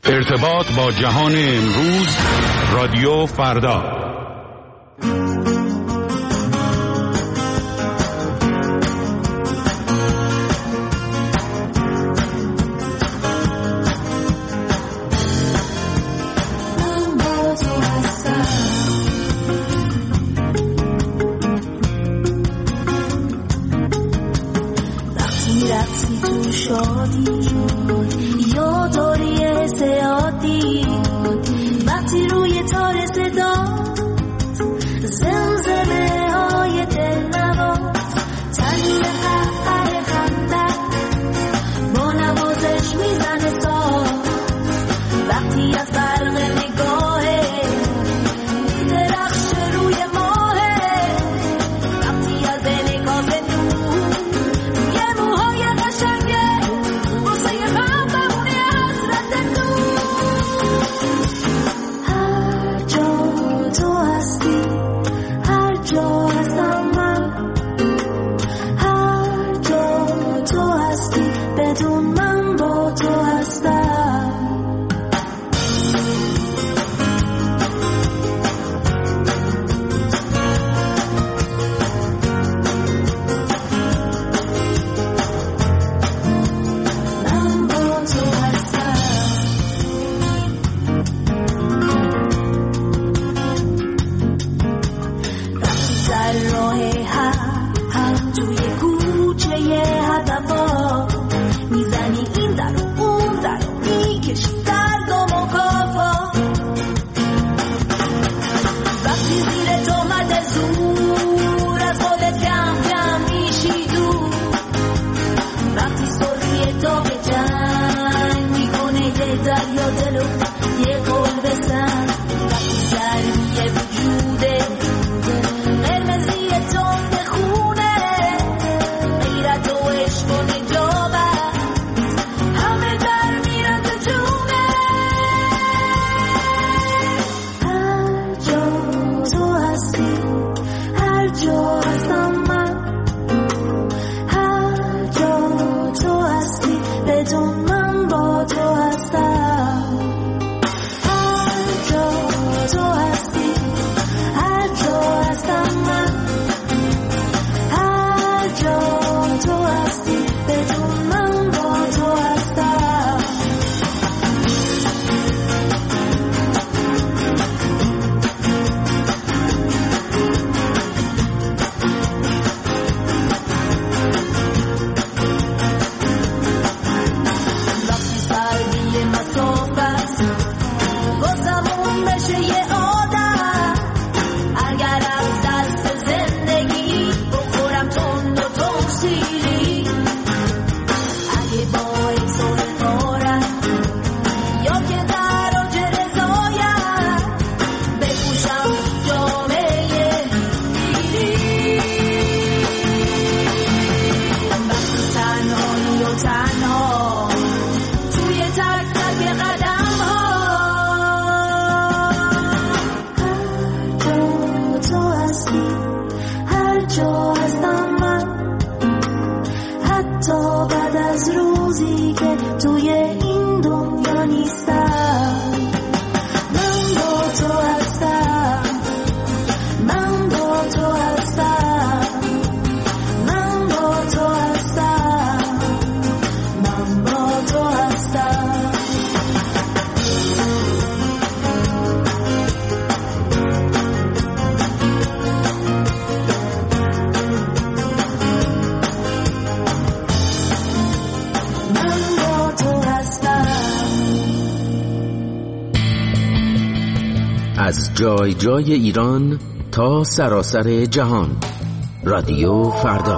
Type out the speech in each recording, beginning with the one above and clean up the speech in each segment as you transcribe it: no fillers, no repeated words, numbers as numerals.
ارتباط با جهان امروز، رادیو فردا. از جای جای ایران تا سراسر جهان، رادیو فردا.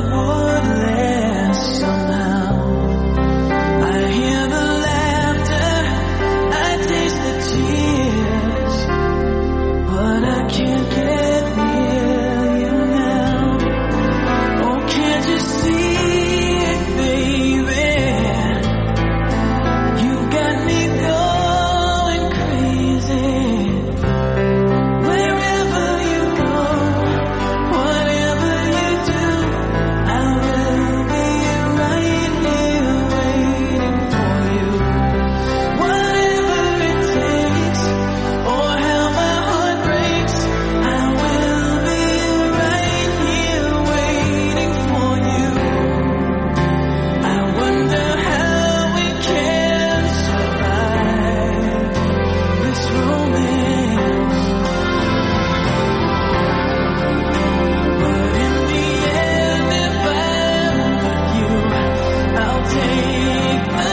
thought would last somehow. I hear the laughter, I taste the tears, but I can't get near you now. Oh, can't you see it, baby? You got me going crazy. Wherever you go, whatever you do, I will be right here waiting for you. Whatever it takes, or how my heart breaks, I will be right here waiting for you. I wonder how we can survive this romance. But in the end, if I'm with you, I'll take the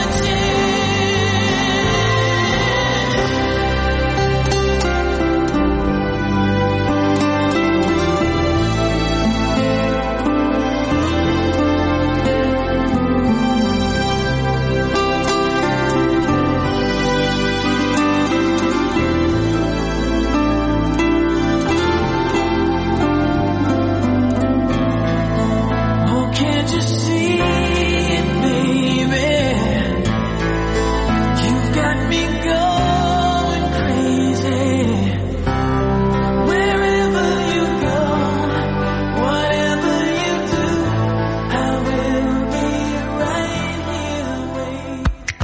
Oh, can't you see it, baby? You've got me going crazy. Wherever you go, whatever you do, I will be right here waiting.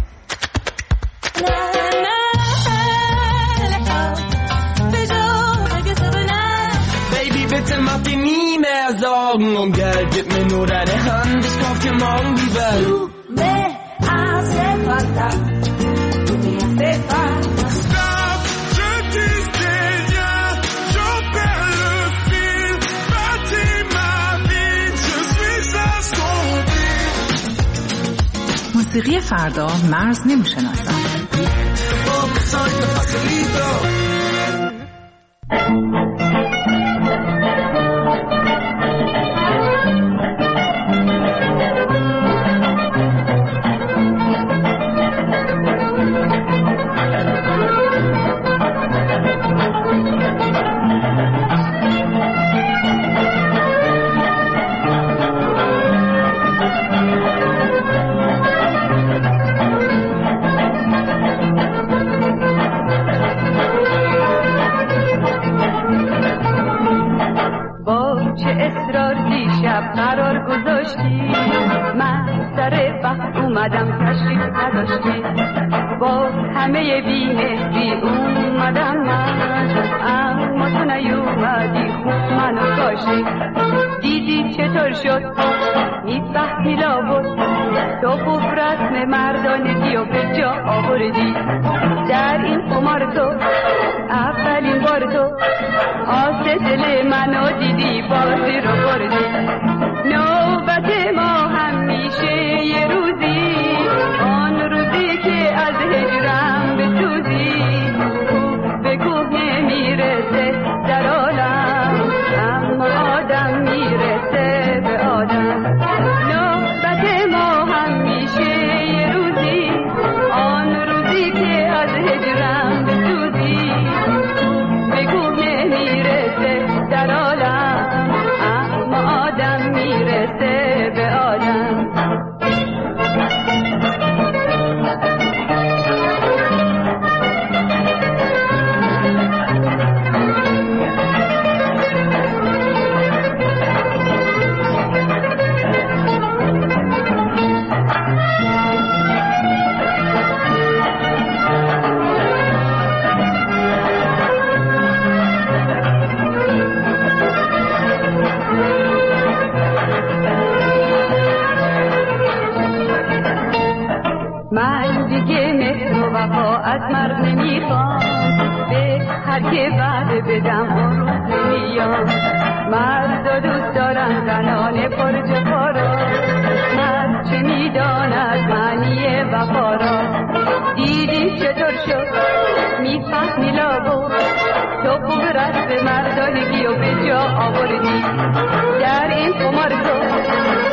Baby, bitte mach dir nie mehr Sorgen um Geld. Gib mir nur deine Hand, ich kauf dir morgen die Welt. Me hace falta, tú me hace falta. Stop, je disdaigne, je perds le fil. Bâtis ma vie, je suis assombri. موسیقی فردا مرز نمیشناسد. با چه اصرار دیشب قرار گذاشتی، من سر وقت اومدم تشریف نداشتی. با همه بی‌مهری اومدم من، اما تو نیومدی خوب منو کاشتی. دیدی چطور شد میفهمی لابد، تو خوب رسم مردانگی و به جا آوردی. در این قمار تو اولین بار تو آس دل منو دیدی، بازی رو بردی. نوبت ما همیشه یه روزی، آن روزی که از هجرم بسوزی. کوه به کوه نمیرسه در عالم، اما آدم میرسه به آدم. نوبت ما همیشه یه روزی، آن روزی که از هجرم بسوزی. کوه به کوه نمیرسه در عالم، اما آدم میرسه به آدم. من دیگه مهر و وفا از مرد نمیخوام، به هر که وعده بدم اون روز نمیام. مرد دوست دارن زنان پرجفا را، مرد چه میداند معنی وفا را. دیدی چطور شد میفهمی لابد، تو خوب رسم مردانگی و به جا آوردی. در این قمار تو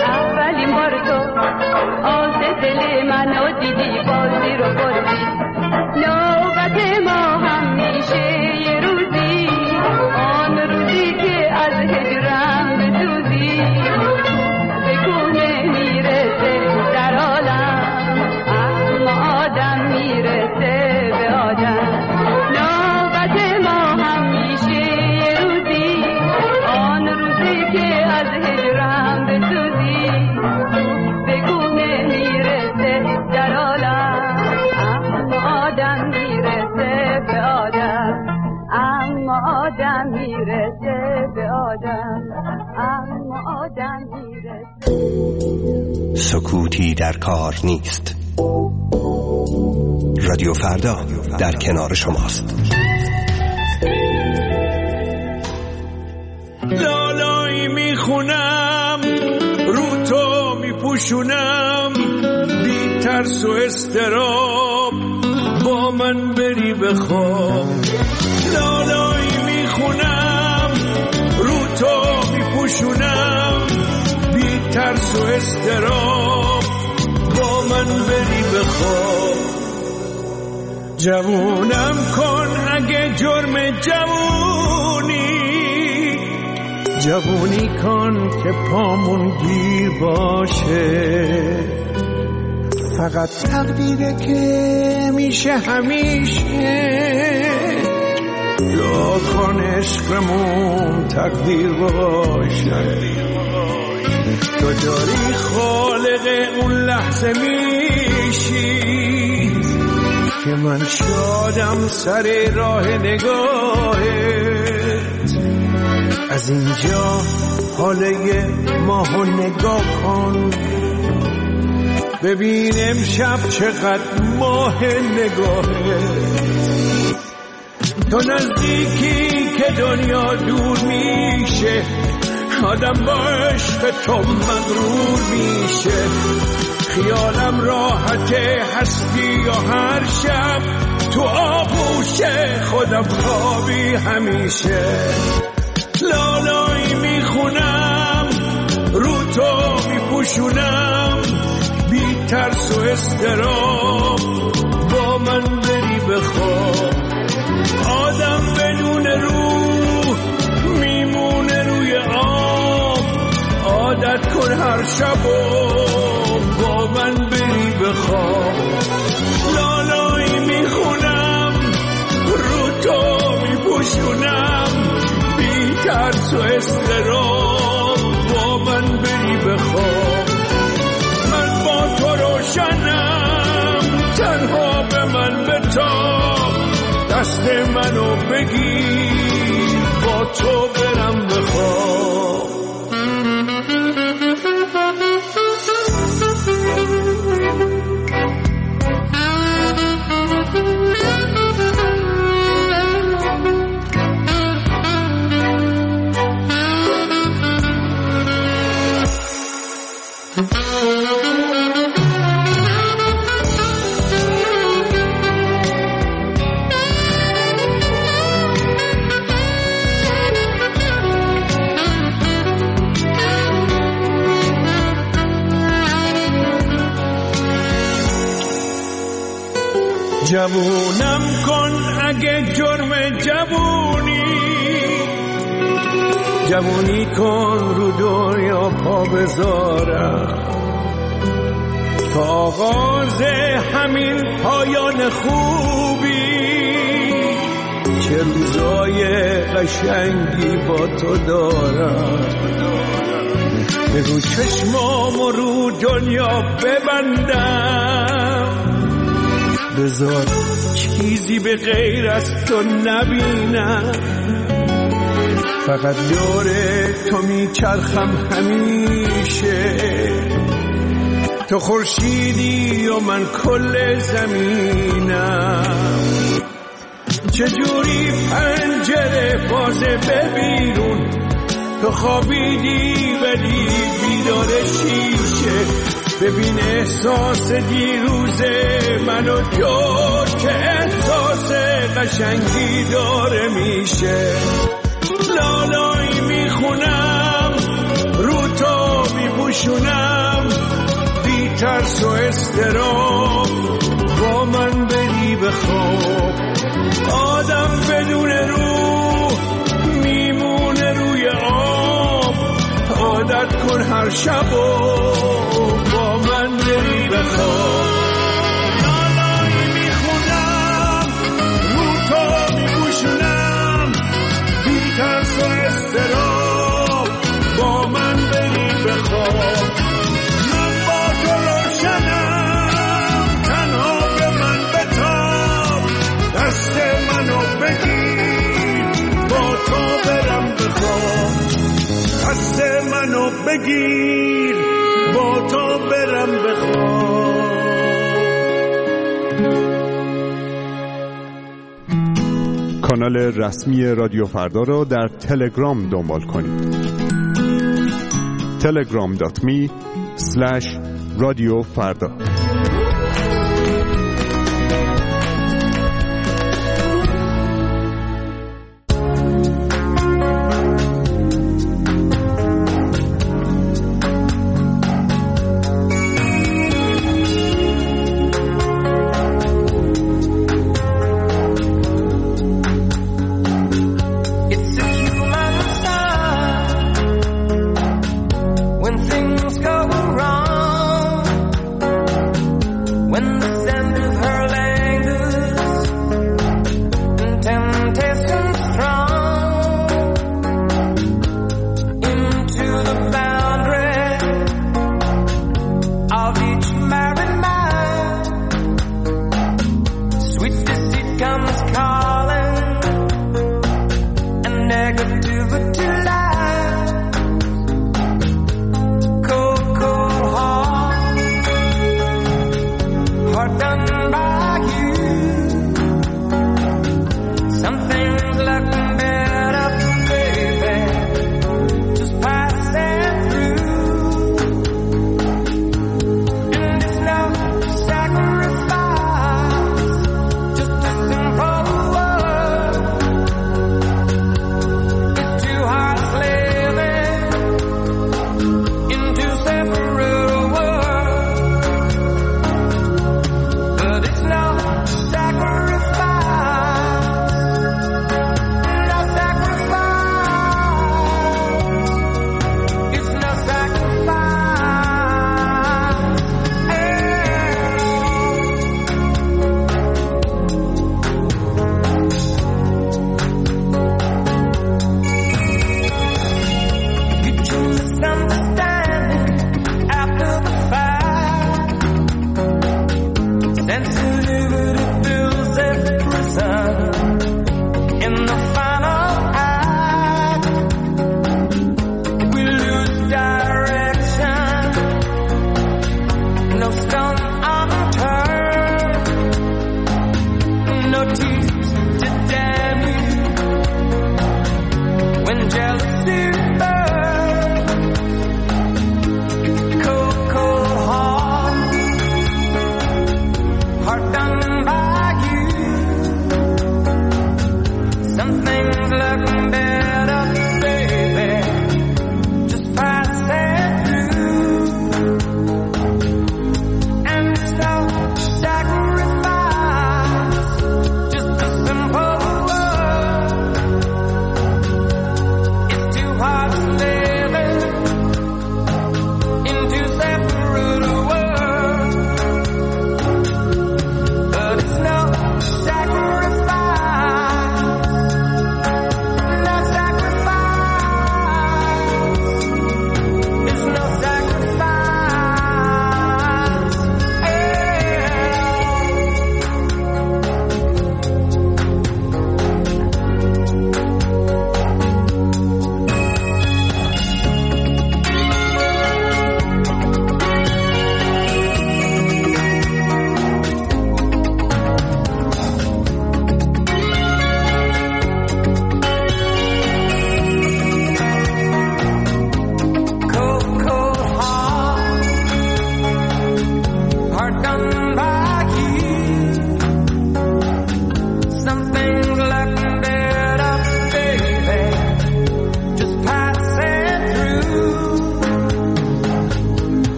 دارم اما آدم میرسه. سکوتی در کار نیست. رادیو فردا در کنار شماست. لالایی میخونم رو تو میپوشونم، بی ترس و استراب با من بری بخواب. لالایی میخونم رو تو میپوشونم، بی ترس و استراب با من بری بخواب. جوونم کن اگه جرم جوونی کن که پامون گیر باشه. فقط تقدیره که میشه همیشه، دعا کن عشقمون تقدیر باشه. تو داری خالق اون لحظه میشی که من شادم سر راه نگاهت. از اینجا حاله ماهو نگاه کن، ببین امشب چقدر ماه نگاهت. تو نزدیکی که دنیا دور میشه، آدم با عشق تو مغرور میشه. خیالم راحته هستی یا هر شب تو آغوش خودم خوابی همیشه. لالایی میخونم رو تو میپوشونم، بی ترس و استراب با من بری بخواب. آدم بدون روح میمونه روی آب، عادت کن هر شب و با من بری بخواب. لالایی میخونم رو تو میپوشونم، بی ترس و استراب با من بری بخواب. من با تو روشنم، تنها به من بتاب، دست منو بگیر با تو برم بخواب. جوونم کن اگه جرم جوونی کن رو دنیا پا بذارم. تا آغاز همین پایان خوبی، چه روزای قشنگی با تو دارم. بگو چشمامو رو دنیا ببندم، بذار چیزی به غیر از تو نبینم. فقط دور تو میچرخم همیشه، تو خورشیدی و من کل زمینم. چجوری پنجره بازه ببینون، تو خوابیدی ولی بیدار شیشه. ببین احساس دیروز منو جور که احساس قشنگی داره میشه. لالایی میخونم رو تو میپوشونم، بی ترس و استراب با من بری بخواب. آدم بدون روح میمونه روی آب، عادت کن هر شب و با من بری بخواب. لالایی میخونم رو تو میپوشونم، بی ترس و استراب با من بری بخواب. من با تو روشنم، تنها به من بتاب، دست منو بگیر با تو برم بخواب. منو بگیر با تو برم بخواب. کانال رسمی رادیو فردا رو در تلگرام دنبال کنید. telegram.me/رادیوفردا. When things go wrong,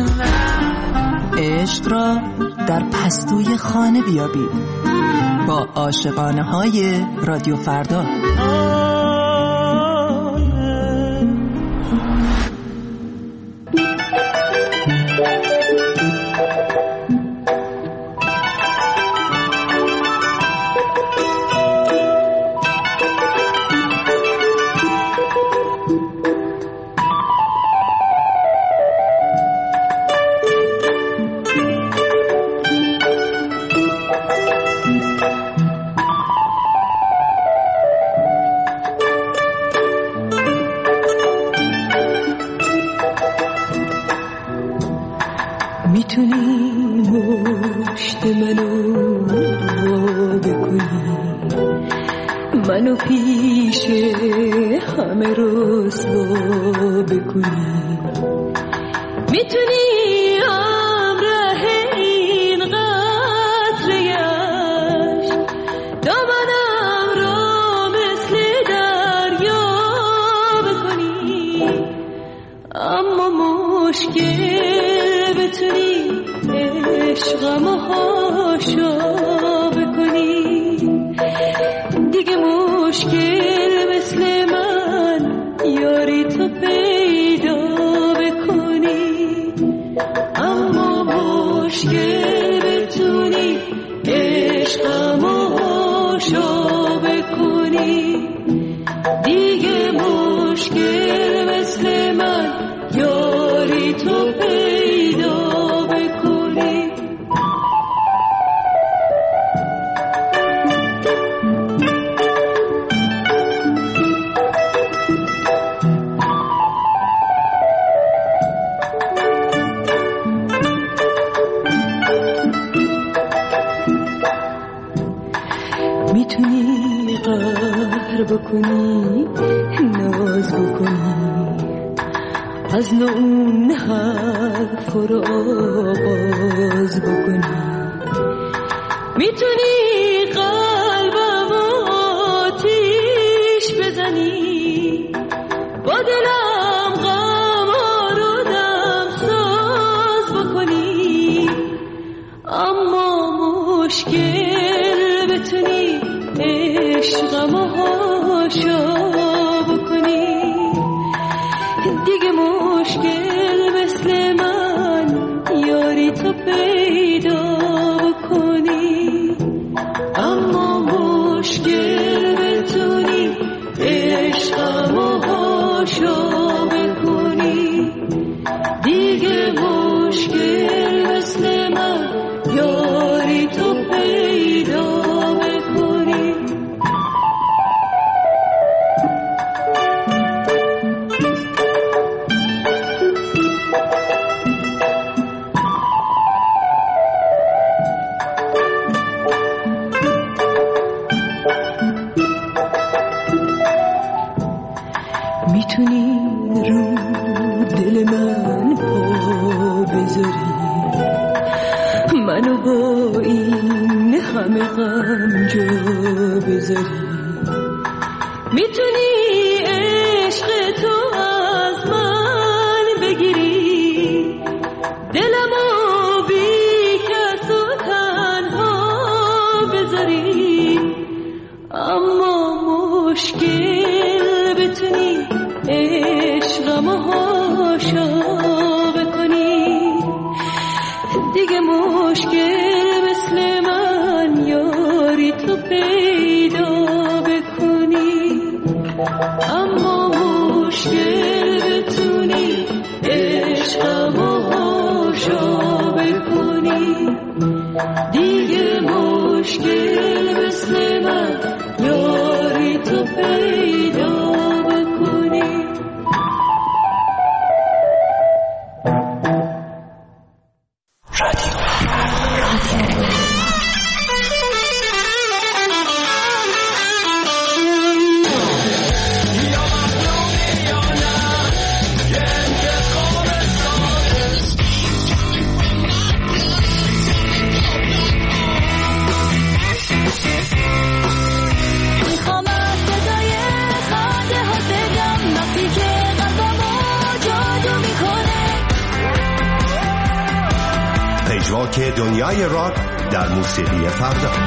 عشق را در پستوی خانه بیابید با عاشقانه های رادیو فردا. منو پیش همه رسوا بکنی، میتونی همراه این قطره‌اش دامنم رو مثل دریا بکنی، اما مشکل بتونی عشقمو حاشا بکنی، دیگه مشکل مثل من یاری تو پیدا بکنی، اما مشکل بتونی عشقمو حاشا بکنی، دیگه مشکل مثل من یاری تو پیدا بکنی. میتونی قهر بکنی، ناز بکنی، از نو اون حرف رو آغاز بکنی، میتونی قلبم آتیش بزنی، با دلم غم رو دم ساز بکنی، اما مشکل بتونی عشقمو حاشا بکنی، دیگه مشکل مثل من یاری تو پیدا بکنی، اما مشکل بتونی عشقمو حاشا بکنی، دیگه مشکل مثل من یاری تو پیدا بکنی. میتونی رو دل من پا بذاری، منو با این همه غم جا بذاری، میتونی عشق تو از من بگیری، دلمو بی کس و تنها بذاری، اما مشکل بتونی عشقمو حاشا بکنی، دیگه مشکل مثل من یاری تو پیدا بکنی، اما مشکل بتونی عشقمو حاشا بکنی، دیگه مشکل مثل من یاری تو پیدا بکنی. مجراک دنیای راک در موسیقی فردا.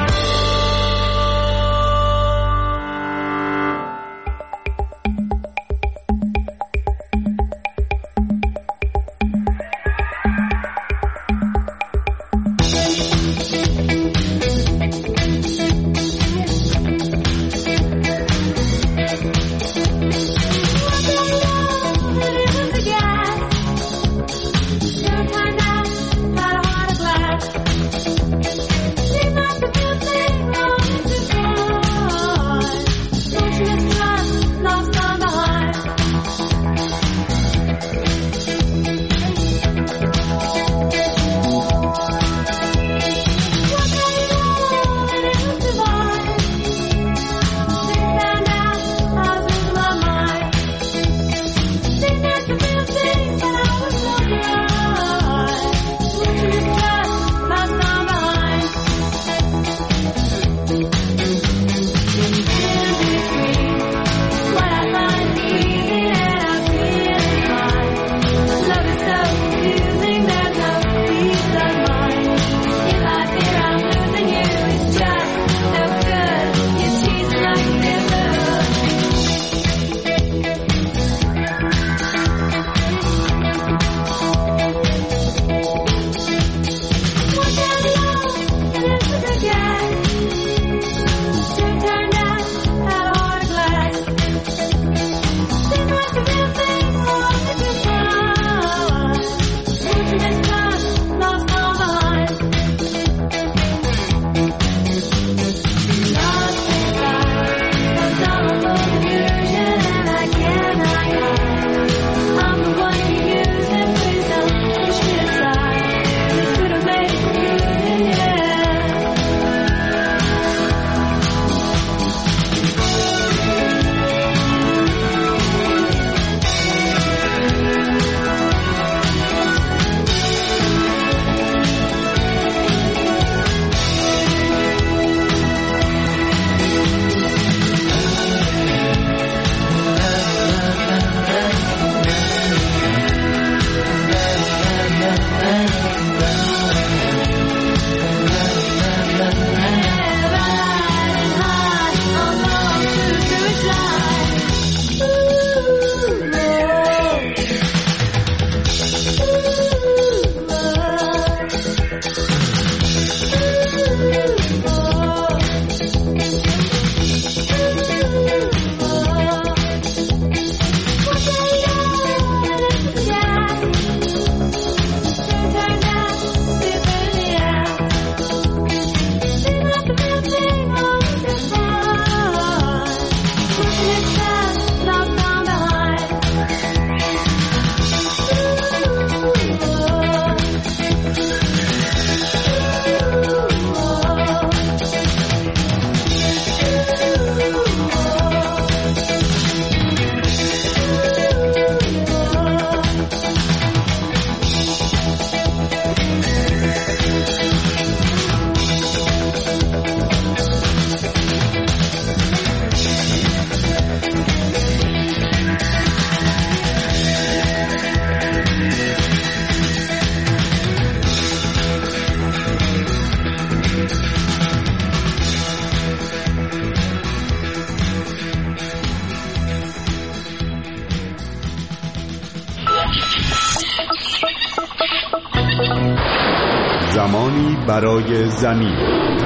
زمانی برای زمین.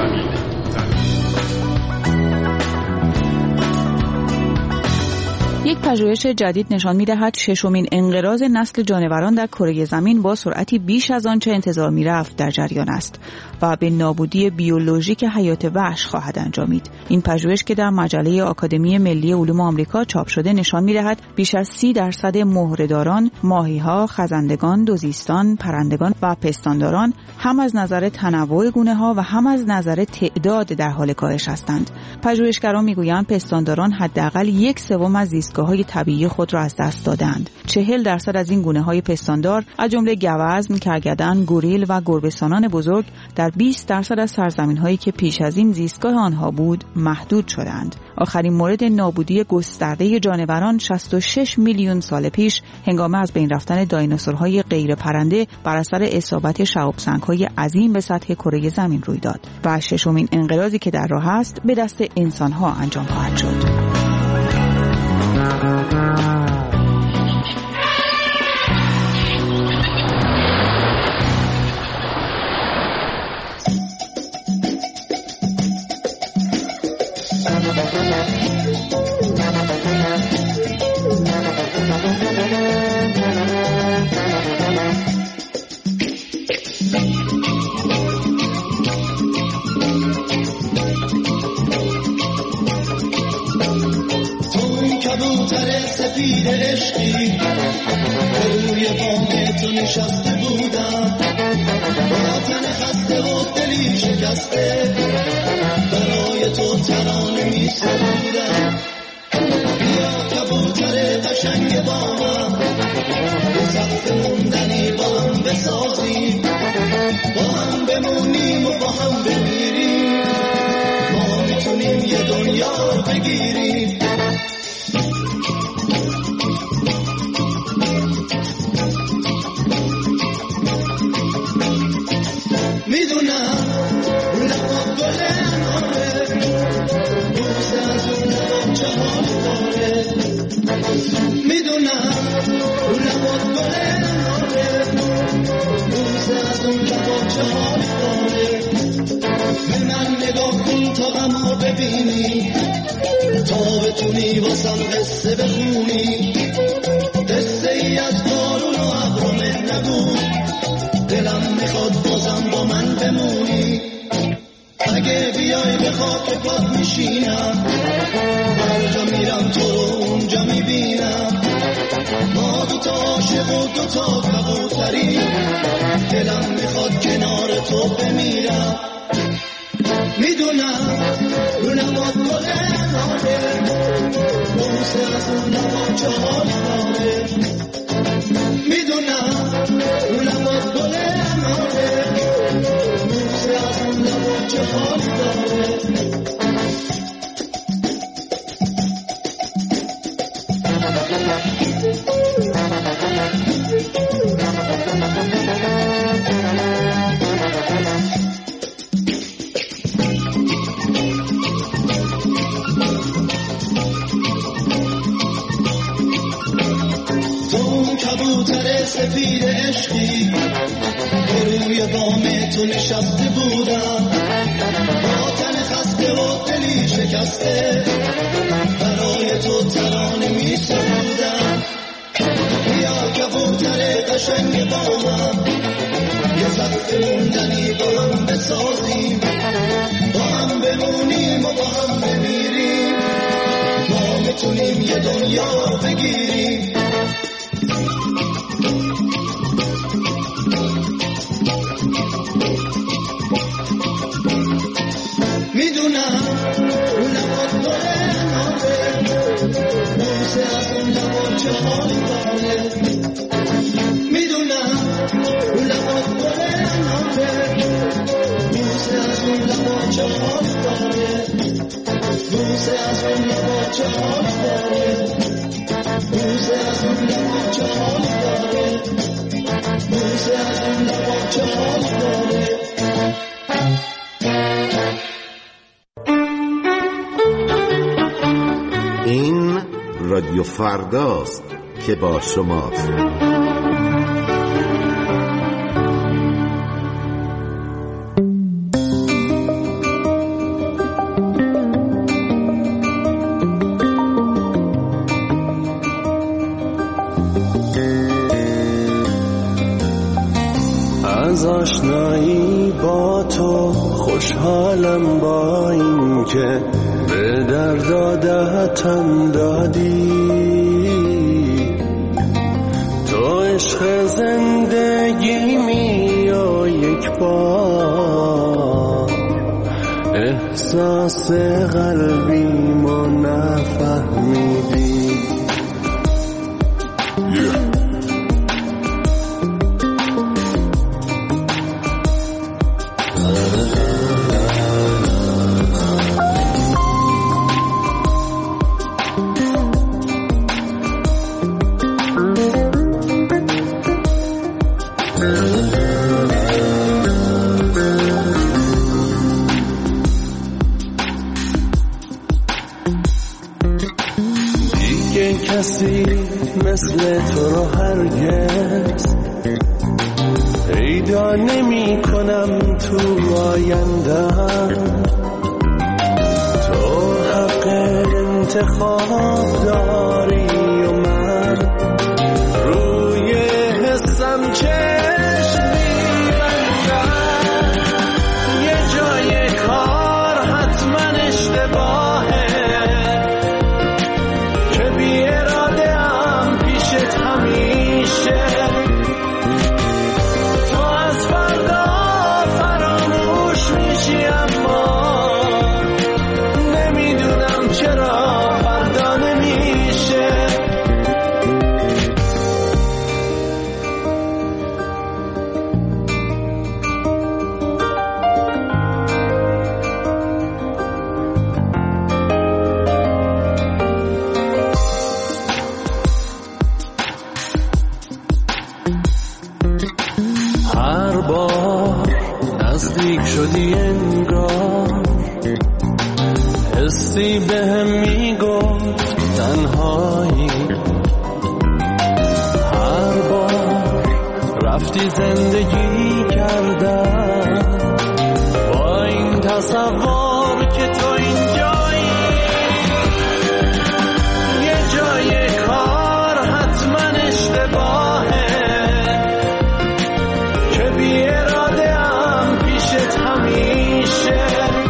یک پژوهش جدید نشان می‌دهد ششمین انقراض نسل جانوران در کره زمین با سرعتی بیش از آنچه انتظار می‌رفت در جریان است و به نابودی بیولوژیک حیات وحش خواهد انجامید. این پژوهش که در مجله آکادمی ملی علوم آمریکا چاپ شده نشان می‌دهد بیش از 30% مهره‌داران، ماهی‌ها، خزندگان، دوزیستان، پرندگان و پستانداران هم از نظر تنوع گونه‌ها و هم از نظر تعداد در حال کاهش هستند. پژوهشگران می‌گویند پستانداران حداقل 1/3 از زیست زیستگاه‌های طبیعی خود را از دست دادند. 40% از این گونه‌های پستاندار از جمله گوزن، کرگدن، گوریل و گربه‌سانان بزرگ در 20% از سرزمین‌هایی که پیش از این زیستگاه آنها بود محدود شدند. آخرین مورد نابودی گسترده جانوران 66 میلیون سال پیش هنگام از بین رفتن دایناسورهای غیر پرنده بر اثر اصابت شهاب‌سنگ‌های عظیم به سطح کره زمین روی داد و ششمین انقراضی که در راه است به دست انسان‌ها انجام خواهد شد. سفید عشقی روی بام تو نشسته بودم، با تن خسته و دلی شکسته برای تو ترانه می سرودم. بیا کبوتر قشنگ بامم، به سخت موندنی با هم بسازیم، با هم بمونیم و با هم بمیریم، ما میتونیم یه دنیا بگیریم. میدونم لبا گل اناره، بوسه از اون لبا چه حال داره. میدونم لبا گل اناره، بوسه از اون لبا چه حال داره. به من نگاه کن تا غمو ببینی، تا بتونی واسم قصه بخونی، قصه ای از بارون و ابر و مهربون. دلم میخواد بازم با من بمونی، اگه بیای به خاک پات میشینم، هر جا میرم تو رو اونجا میبینم. ما دوتا عاشق و دوتا کبوتری، دلم میخواد کنار تو بمیرم. میدونم اون لبات گل اناره، بوسه از اون لبا چه حال داره. میدونم اون لبات گل اناره، بوسه از اون لبا چه حال داره. کبوتر سفید عشقی روی بام تو نشسته بودم، با تن خسته و دلی شکسته برای تو ترانه می سرودم. بیا کبوتر قشنگ بامم، یه سقف موندنی با هم بسازیم، با هم بمونیم و با هم بمیریم، ما میتونیم یه دنیا بگیریم. میدونم اون لبات گل اناره، بوسه از اون لبا چه حال داره. میدونم اون لبات گل اناره، بوسه از اون لبا چه حال داره. بوسه از اون لبا چه حال داره. بوسه از اون لبا چه حال داره. بوسه از اون لبا چه حال داره. این رادیو فرداست که با شماست. از آشنایی با تو خوشحالم، با این که به درد عادتم دادی. تو عشق زندگیمی و یک بار احساس قلبیمو نفهمیدی. مثل تو رو هرگز پیدا نمی کنم تو آینده‌ام. تو حق انتخاب داری و من روی حسم چشم می‌بندم. یه جای کار حتما اشتباهه که بی اراده ام پیشت همیشه. تو از فردا فراموش میشی اما نمیدونم چرا فردا نمیشه. هر بار نزدیک شدی انگار حسی بهم میگفت تنهایی. هر بار رفتی زندگی کردم با این تصور که تو اینجایی. یه جای کار حتما اشتباهه که بی اراده ام پیشت همیشه.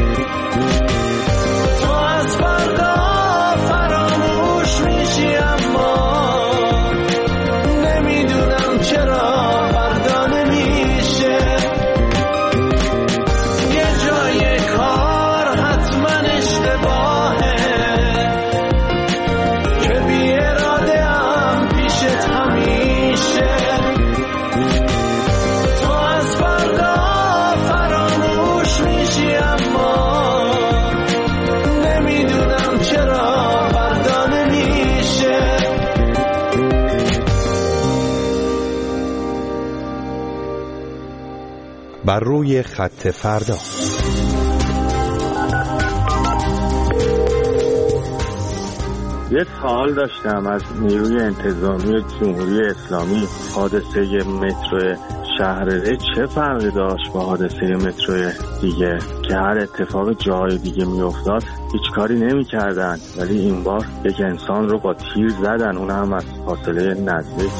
تو از فردا فراموش میشی اما نمیدونم چرا فردا نمیشه. یه جای کار حتما اشتباهه که بی اراده ام پیشت همیشه. تو از فردا فراموش میشی اما نمیدونم چرا فردا نمیشه. بر روی خط فردا. یه سوال داشتم از نیروی انتظامی جمهوری اسلامی. حادثه مترو شهر ری چه فرقی داشت با حادثه مترو دیگه که هر اتفاق جای دیگه میافتاد هیچ کاری نمی کردن، ولی این بار یک انسان رو با تیر زدن، اون هم از فاصله نزدیک.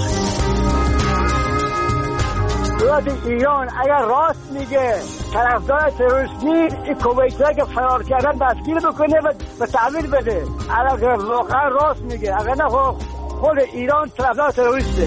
دولت ایران اگر راست میگه طرفدار تروریست نیست، این کویتی‌ها که فرار کردن دستگیر بکنه و تحویل بده. اگر واقعا راست میگه، اگر نه خود ایران طرفدار تروریسته.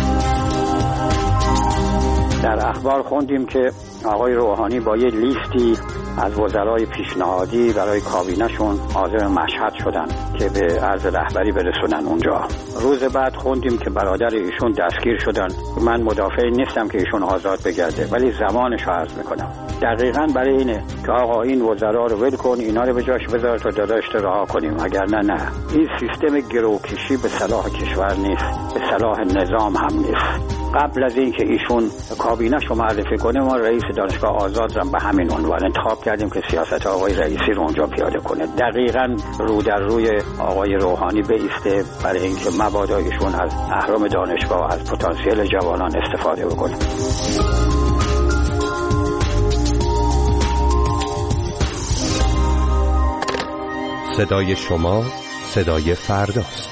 در اخبار خوندیم که آقای روحانی با یه لیستی از وزرای پیشنهادی برای کابینه‌شون حاضر مشهد شدن که به عرض رهبری برسونن اونجا. روز بعد خوندیم که برادر ایشون دستگیر شدن. من مدافع نیستم که ایشون آزاد بگرده، ولی زمانش رو عرض میکنم. دقیقاً برای اینه که آقا این وزرا رو ول کن، اینا رو به جاش بذار تا داداش رها کنیم، اگر نه. این سیستم گروکشی به صلاح کشور نیست، به صلاح نظام هم نیست. قبل از اینکه ایشون کابینه‌ش رو معرفی کنه، ما رئیس دانشگاه آزاد رو به همین عنوان انتخاب کردیم که سیاست آقای رئیسی رو اونجا پیاده کنه. دقیقاً رو در روی آقای روحانی بایسته برای اینکه مبادا ایشون از اهرم دانشگاه، از پتانسیل جوانان استفاده بکنه. صدای شما صدای فرداست.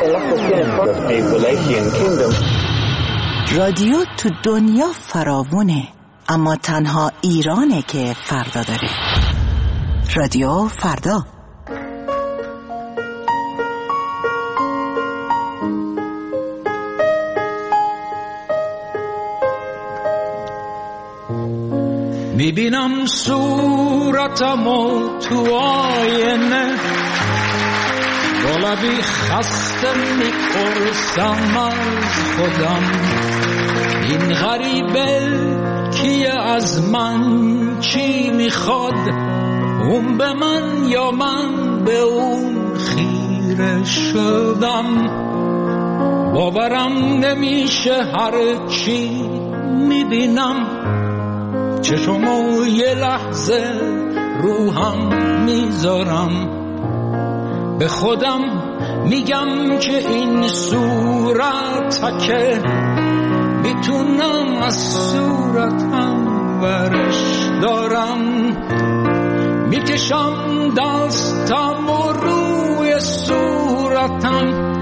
رادیو تو دنیا فراوونه، اما تنها ایرانه که فردا داره. رادیو فردا. میبینم صورتمو تو آینه، با لبی خسته میپرسم از خودم این غریبه کیه، از من چی میخواد، اون به من یا من به اون خیره شدم. باورم نمیشه هر چی میبینم، چشمو یه لحظه روحم میذارم، به خودم میگم که این صورت که میتونم از صورتم برش دارم. میکشم دستم و روی صورتم،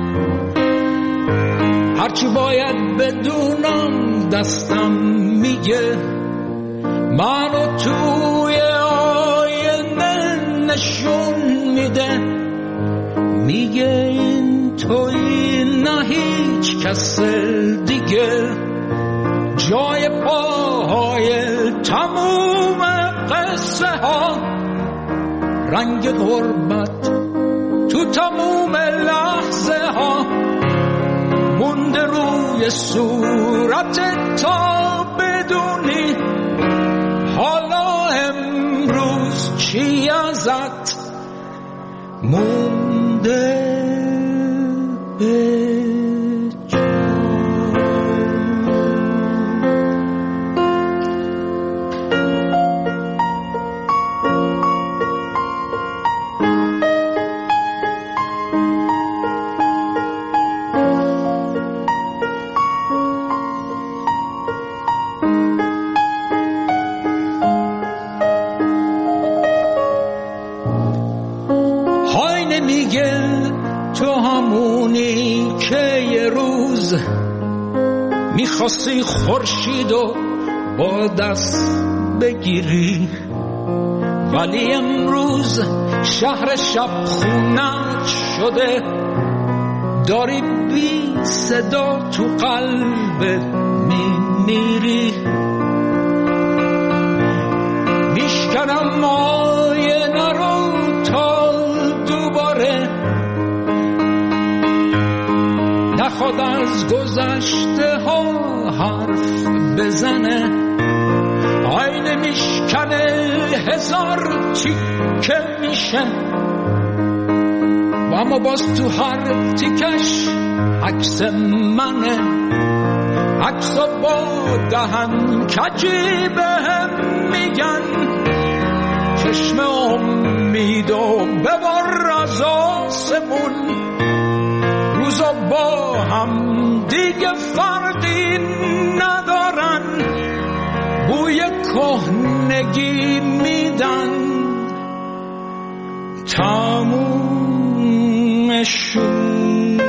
هرچی باید بدونم دستم میگه، منو توی آینه نشون میده، میگه این توی نه هیچ کس دیگه، جای پاهای تموم قصه ها، رنگ غربت تو تموم لحظه ها، مونده روی صورت تا بدونی حالا امروز چی ازت مونده به میخواستی خورشیدو با دست بگیری، ولی امروز شهر شب خونت شده، داری بی صدا تو قلبت میمیری. میشکنم آینه رو تا دوباره نخواد از گذشته ها حرف بزنه، آینه میشکنه هزار تیکه میشه، و اما باز تو هر تیکش عکس منه، عکسا با دهن کجی بهم میگن، چشم امیدو ببر از آسمون، روزا با هم دیگه فرقی ندارن، بوی کهنگی میدن، تمومشون.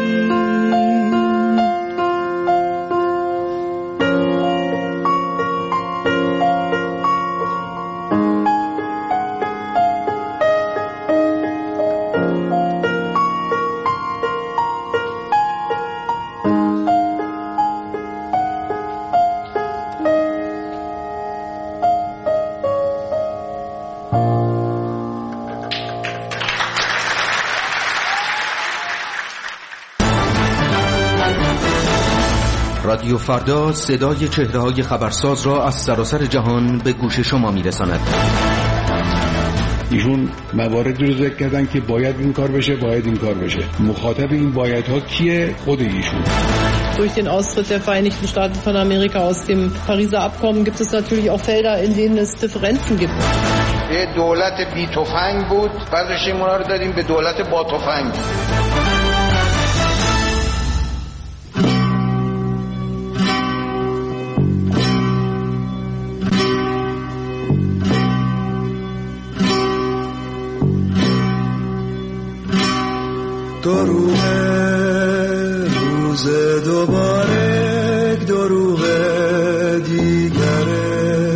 رادیو فردا صدای چهره‌های خبرساز را از سراسر جهان به گوش شما می‌رساند. ایشون مواردی رو ذکر کردن که باید این کار بشه، باید این کار بشه. مخاطب این بایدها کیه؟ خود ایشون. Durch den Austritt der Vereinigten Staaten von Amerika aus dem Pariser Abkommen gibt es natürlich auch Felder, in denen es Differenzen gibt. به دولت بی تفنگ بود، بعدش اونا رو دادیم به دولت با تفنگ. درود روز دوباره دروغ دیگره.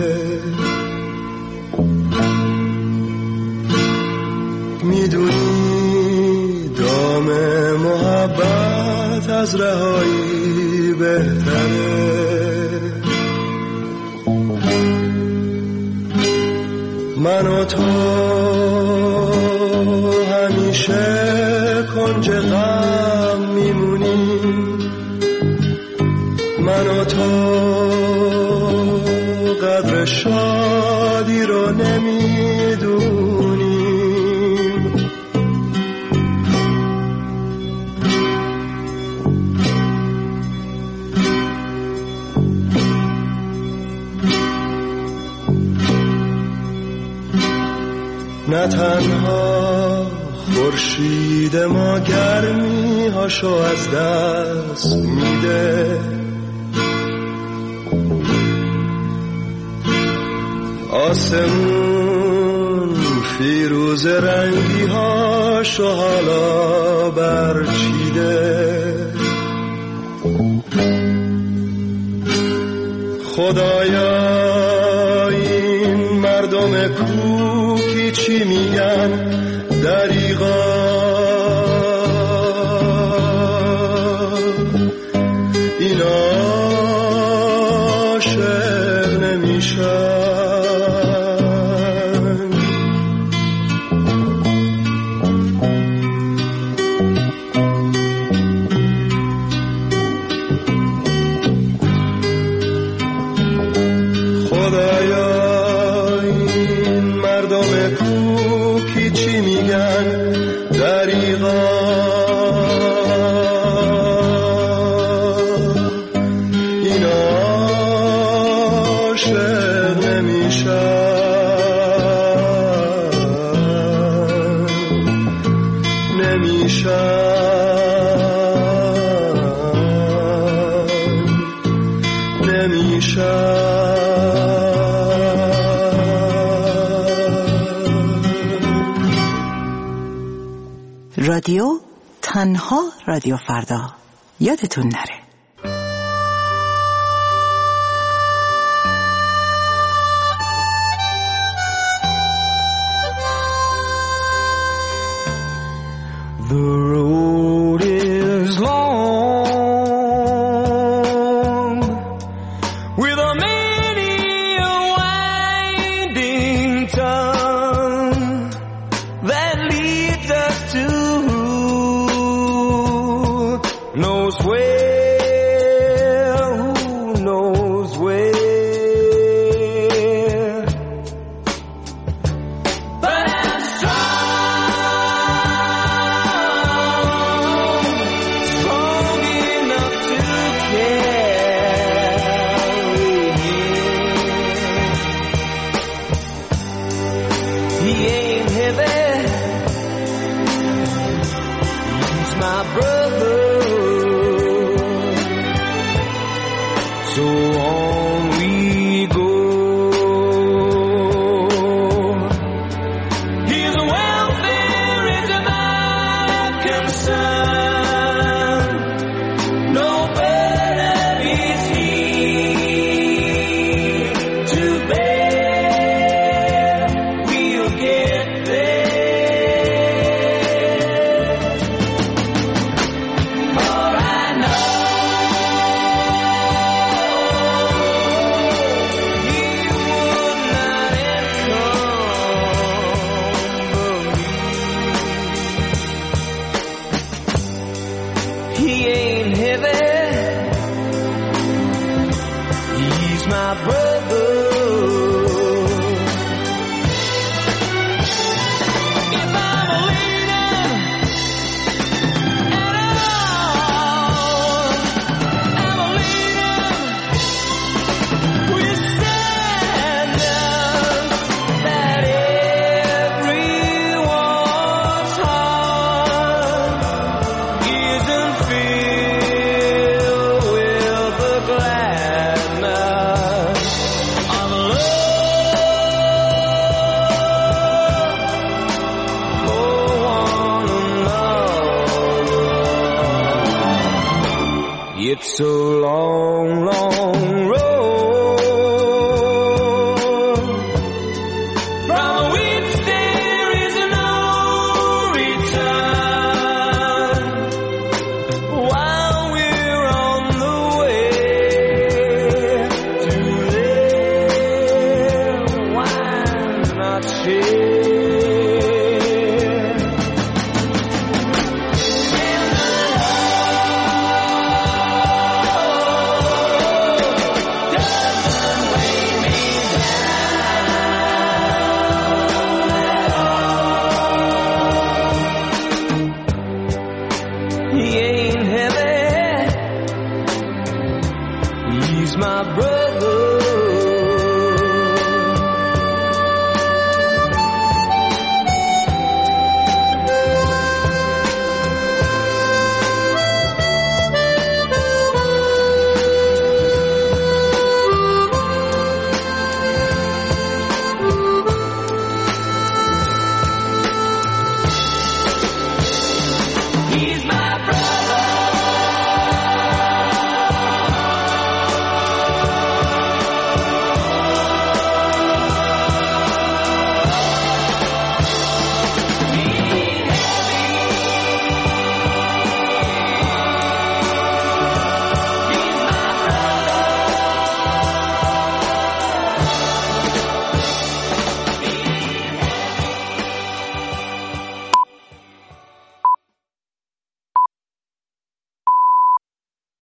میدونی دام محبت از رهایی بهتره. من و تو همیشه کنج غم میمونیم. من و تو قدر شادی رو نمیدونیم. نه تنها خورشید ما گرمی هاشو از دست میده، آسمون فیروز رنگی هاشو حالا برچیده. خدایا این مردم کوکی چی میگن دریغا؟ اینا عاشق نمیشن. رادیو تنها رادیو فردا، یادتون نره. The road is long with a many winding tongue that leads us to knows where, who knows where. But I'm strong enough to carry him. He ain't heavy, he's my brother. So on we go. His welfare is my concern. No burden is he to bear. We'll get there. For I know he ain't heavy, he's my brother. If I'm a leader at all, I'm a leader with standards that everyone's heart isn't filled with the gladness It's a long, long road from which there is no return. While we're on the way to live, why not share? He ain't heavy, he's my brother.